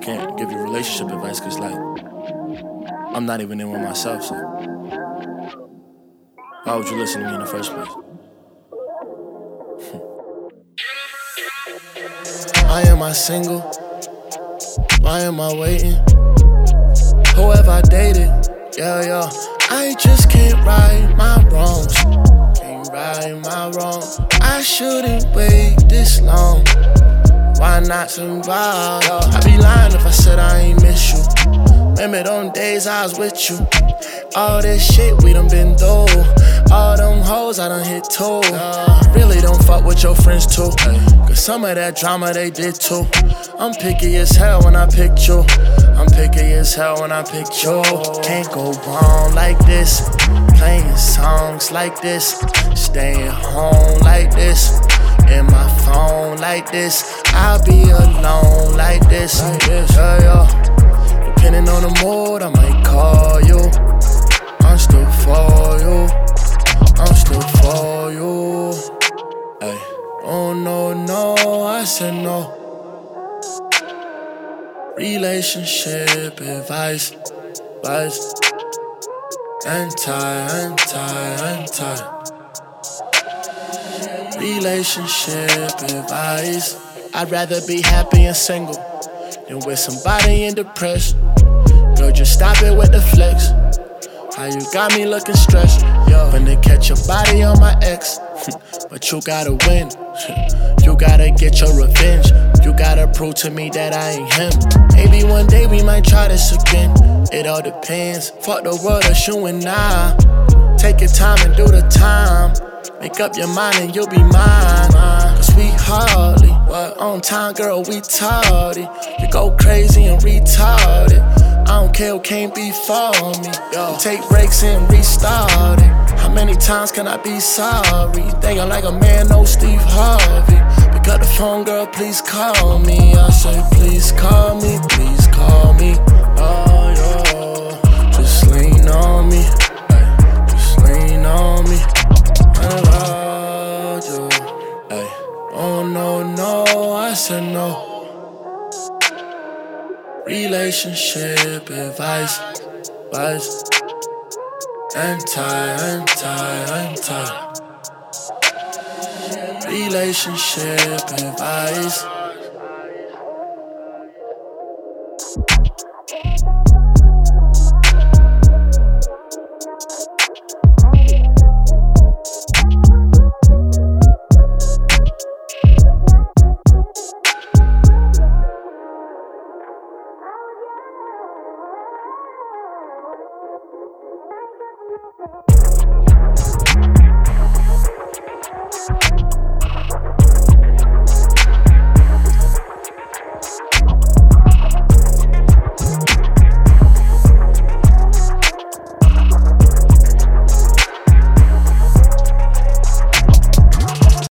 can't give you relationship advice because, like, I'm not even in one myself, so why would you listen to me in the first place? Why am I single? Why am I waiting? Who have I dated? Yeah. I just can't right my wrongs. Can't right my wrongs. I shouldn't wait this long. Why not survive? I'd be lying if I said I ain't miss you. Remember them days I was with you. All this shit we done been through. All them hoes I done hit too. Really don't fuck with your friends too. Cause some of that drama they did too. I'm picky as hell when I picked you. I'm picky as hell when I picked you. Can't go wrong like this. Playing songs like this. Staying home like this. In my phone like this. I'll be alone like this. Yeah. Depending on the mood, I might call you. I'm still for you. I'm still for you. Ay. Oh no, I said no. Relationship advice. Anti. Relationship advice. I'd rather be happy and single than with somebody and depressed. Girl, just stop it with the flex. How you got me looking stressed? Finna catch your body on my ex. But you gotta win. You gotta get your revenge. You gotta prove to me that I ain't him. Maybe one day we might try this again. It all depends. Fuck the world, it's you and I. Take your time and do the time. Make up your mind and you'll be mine. Cause we hardly on time, girl, we tardy. You go crazy and retarded. I don't care who can't be for me. Take breaks and restart it. How many times can I be sorry? Thinking like a man, no Steve Harvey. Pick up the phone, girl, please call me. I say, please call me, please call me. Oh, yo, just lean on me. Just lean on me. I love you. Oh, no, I said no. Relationship advice. Anti. Relationship advice.